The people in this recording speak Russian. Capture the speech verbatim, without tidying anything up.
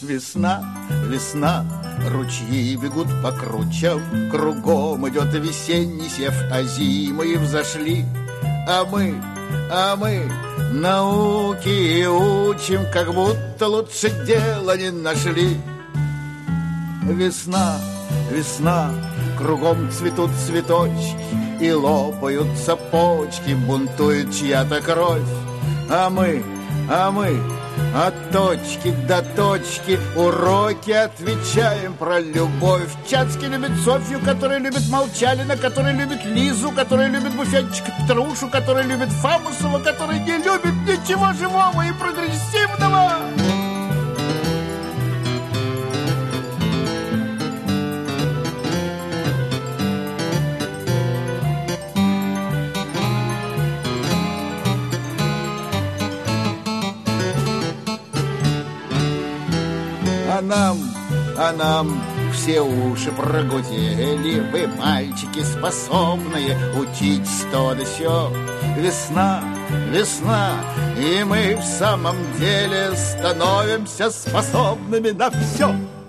Весна, весна, ручьи бегут по кручам, кругом идет весенний сев, а зимы взошли. А мы, а мы науки учим, как будто лучше дела не нашли. Весна, весна, кругом цветут цветочки, и лопаются почки, бунтует чья-то кровь. А мы, а мы от точки до точки уроки отвечаем про любовь. Чацкий любит Софью, которая любит Молчалина, которая любит Лизу, которая любит буфетчика Петрушу, которая любит Фамусова, которая не любит ничего живого и прогрессивного. А нам, а нам все уши прогудели. Вы, мальчики, способные учить сто да сё. Весна, весна, и мы в самом деле становимся способными на все.